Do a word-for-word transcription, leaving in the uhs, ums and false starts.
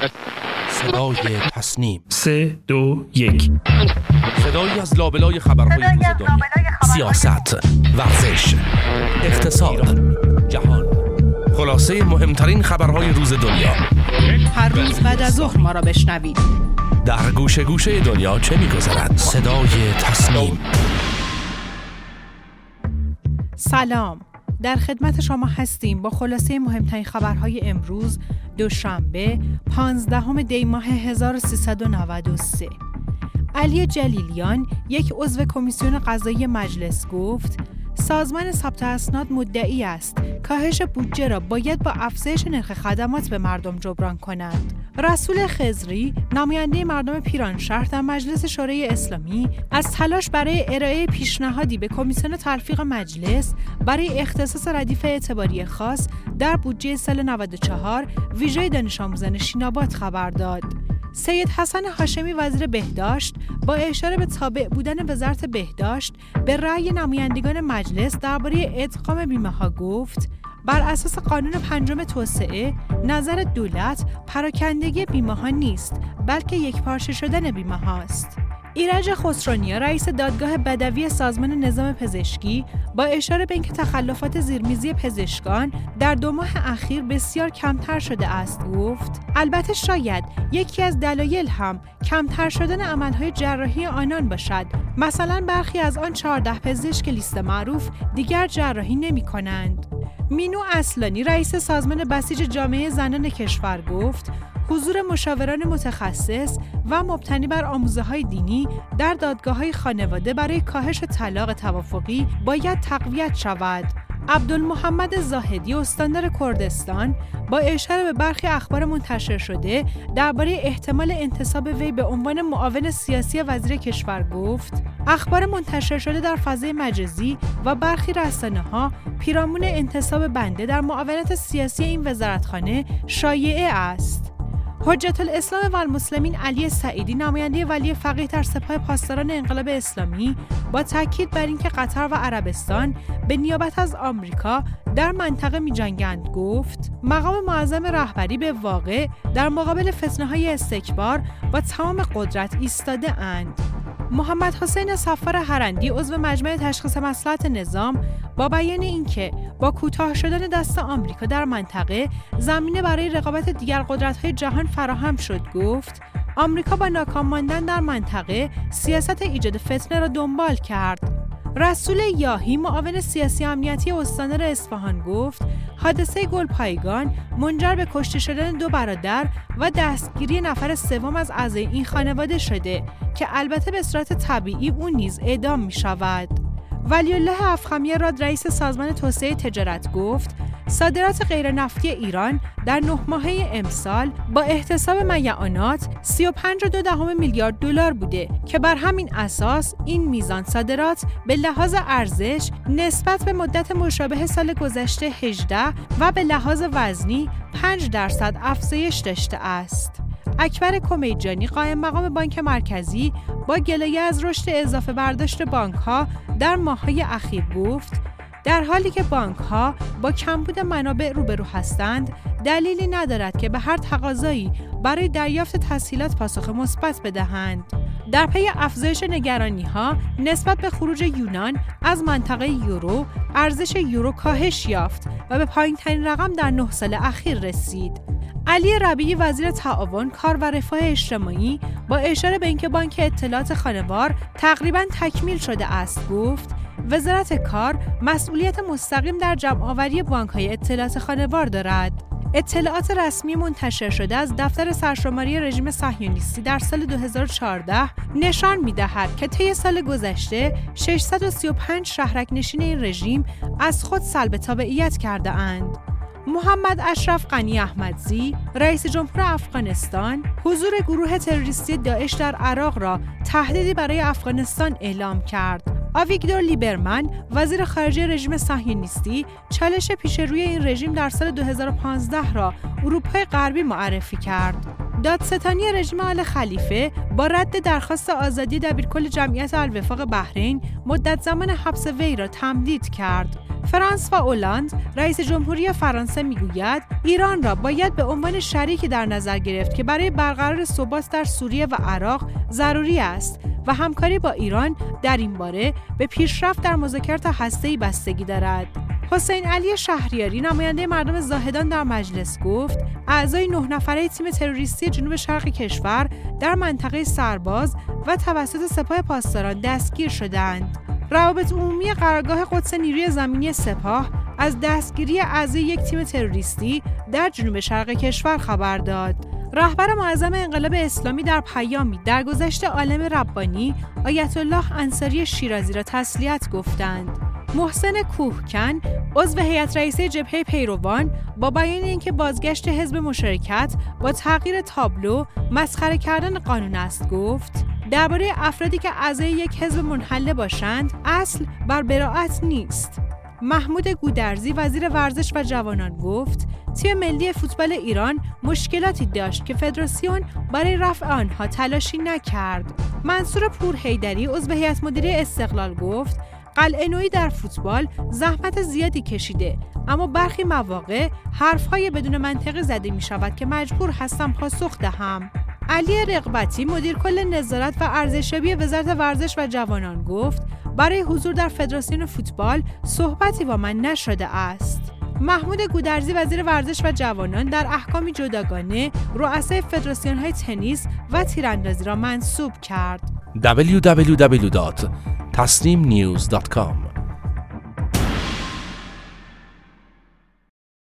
صدای تصنیم. سه دو یک. صدایی از لابلای خبرهای روز دنیا، سیاست، ورزش، اقتصاد، جهان، خلاصه مهمترین خبرهای روز دنیا. هر روز بعد از ظهر ما را بشنوید. در گوشه گوشه دنیا چه می‌گذرد؟ صدای تصنیم. سلام، در خدمت شما هستیم با خلاصه مهمترین خبرهای امروز دوشنبه پانزدهم دی ماه هزار و سیصد و نود و سه. علی جلیلیان، یک عضو کمیسیون قضایی مجلس، گفت سازمان ثبت اسناد مدعی است کاهش بودجه را باید با افزایش نرخ خدمات به مردم جبران کند. رسول خضری، نماینده مردم پیرانشهر در مجلس شورای اسلامی، از تلاش برای ارائه پیشنهادی به کمیسیون تلفیق مجلس برای اختصاص ردیف اعتباری خاص در بودجه سال نود و چهار ویژه دانش آموزان شیناباد خبر داد. سید حسن هاشمی، وزیر بهداشت، با اشاره به تابع بودن وزارت بهداشت به رأی نمایندگان مجلس درباره ادغام بیمه‌ها گفت بر اساس قانون پنجم توسعه نظر دولت پراکندگی بیمه‌ها نیست بلکه یکپارچه شدن بیمه‌هاست. ایرج خسرونیا، رئیس دادگاه بدوی سازمان نظام پزشکی، با اشاره به اینکه تخلفات زیرمیزی پزشکان در دو ماه اخیر بسیار کمتر شده است گفت البته شاید یکی از دلایل هم کمتر شدن عملهای جراحی آنان باشد. مثلا برخی از آن چهارده پزشک لیست معروف دیگر جراحی نمی کنند. مینو اصلانی، رئیس سازمان بسیج جامعه زنان کشور، گفت حضور مشاوران متخصص و مبتنی بر آموزه‌های دینی در دادگاه‌های خانواده برای کاهش طلاق توافقی باید تقویت شود. عبدالمحمد زاهدی، استاندار کردستان، با اشاره به برخی اخبار منتشر شده درباره احتمال انتصاب وی به عنوان معاون سیاسی وزیر کشور گفت اخبار منتشر شده در فضای مجازی و برخی رسانه‌ها پیرامون انتصاب بنده در معاونت سیاسی این وزارتخانه شایعه است. حجت الاسلام و المسلمین علی سعیدی، نماینده ولی فقیه در سپاه پاسداران انقلاب اسلامی، با تاکید بر اینکه قطر و عربستان به نیابت از آمریکا در منطقه می‌جنگند گفت مقام معظم رهبری به واقع در مقابل فتنه‌های استکبار با تمام قدرت ایستاده اند. محمد حسین صفار هرندی، عضو مجمع تشخیص مصلحت نظام، با بیان اینکه با کوتاه شدن دست آمریکا در منطقه زمینه برای رقابت دیگر قدرت‌های جهان فراهم شد گفت آمریکا با ناکام ماندن در منطقه سیاست ایجاد فتنه را دنبال کرد. رسول یاحی، معاون سیاسی امنیتی استاندار اصفهان، گفت حادثه گلپایگان منجر به کشته شدن دو برادر و دستگیری نفر سوم از اعضای این خانواده شده که البته به صورت طبیعی او نیز اعدام می شود. ولی الله افخمی راد، رئیس سازمان توسعه تجارت، گفت صادرات غیر نفتی ایران در نه ماهه امسال با احتساب میعانات سی و پنج و دو دهم میلیارد دلار بوده که بر همین اساس این میزان صادرات به لحاظ ارزش نسبت به مدت مشابه سال گذشته هجده و به لحاظ وزنی پنج درصد افزایش داشته است. اکبر کمیجانی، قائم مقام بانک مرکزی، با گلایه از رشد اضافه برداشت بانک‌ها در ماه‌های اخیر گفت در حالی که بانک‌ها با کمبود منابع روبرو هستند، دلیلی ندارد که به هر تقاضایی برای دریافت تسهیلات پاسخ مثبت بدهند. در پی افزایش نگرانی‌ها نسبت به خروج یونان از منطقه یورو، ارزش یورو کاهش یافت و به پایین‌ترین رقم در نه سال اخیر رسید. علی ربیعی، وزیر تعاون، کار و رفاه اجتماعی، با اشاره به اینکه بانک اطلاعات خانوار تقریباً تکمیل شده است گفت وزارت کار مسئولیت مستقیم در جمع‌آوری بانک‌های اطلاعات خانوار دارد. اطلاعات رسمی منتشر شده از دفتر سرشماری رژیم صهیونیستی در سال دو هزار و چهارده نشان می‌دهد که طی سال گذشته ششصد و سی و پنج شهرک نشین این رژیم از خود سلب تابعیت کرده اند. محمد اشرف غنی احمدزی، رئیس جمهور افغانستان، حضور گروه تروریستی داعش در عراق را تهدیدی برای افغانستان اعلام کرد. آویگدور لیبرمن، وزیر خارجه رژیم صهیونیستی، چالش پیش روی این رژیم در سال دو هزار و پانزده را اروپای غربی معرفی کرد. دادستانی رژیم آل خلیفه با رد درخواست آزادی دبیرکل جمعیت الوفاق بحرین مدت زمان حبس وی را تمدید کرد. فرانس و اولاند رئیس جمهوری فرانسه میگوید ایران را باید به عنوان شریکی در نظر گرفت که برای برقرار ثبات در سوریه و عراق ضروری است و همکاری با ایران در این باره به پیشرفت در مذاکرات هسته‌ای بستگی دارد. حسین علی شهریاری نماینده مردم زاهدان در مجلس گفت اعضای نه نفره تیم تروریستی جنوب شرق کشور در منطقه سرباز و توسط سپاه پاسداران دستگیر شدند. روابط عمومی قرارگاه قدس نیروی زمینی سپاه از دستگیری اعضای یک تیم تروریستی در جنوب شرق کشور خبر داد. رهبر معظم انقلاب اسلامی در پیامی درگذشت عالم ربانی آیت الله انصاری شیرازی را تسلیت گفتند. محسن کوهکن عضو هیئت رئیسه جبهه پیروان با بیان اینکه بازگشت حزب مشارکت با تغییر تابلو مسخره کردن قانون است گفت درباره افرادی که اعضای یک حزب منحله باشند اصل بر براءت نیست. محمود گودرزی وزیر ورزش و جوانان گفت تیم ملی فوتبال ایران مشکلاتی داشت که فدراسیون برای رفع آنها تلاشی نکرد. منصور پورحیدری عضو هیئت مدیره استقلال گفت قلعه‌نویی در فوتبال زحمت زیادی کشیده، اما برخی مواقع حرف‌های بدون منطقی زده می‌شود که مجبور هستم پاسخ دهم. علی رغبتی مدیر کل نظارت و ارزشیابی وزارت ورزش و جوانان گفت برای حضور در فدراسیون فوتبال صحبتی با من نشده است. محمود گودرزی وزیر ورزش و جوانان در احکامی جداگانه رؤسای فدراسیون‌های تنیس و تیراندازی را منصوب کرد. دبلیو دبلیو دبلیو دات تصنیم نیوز دات کام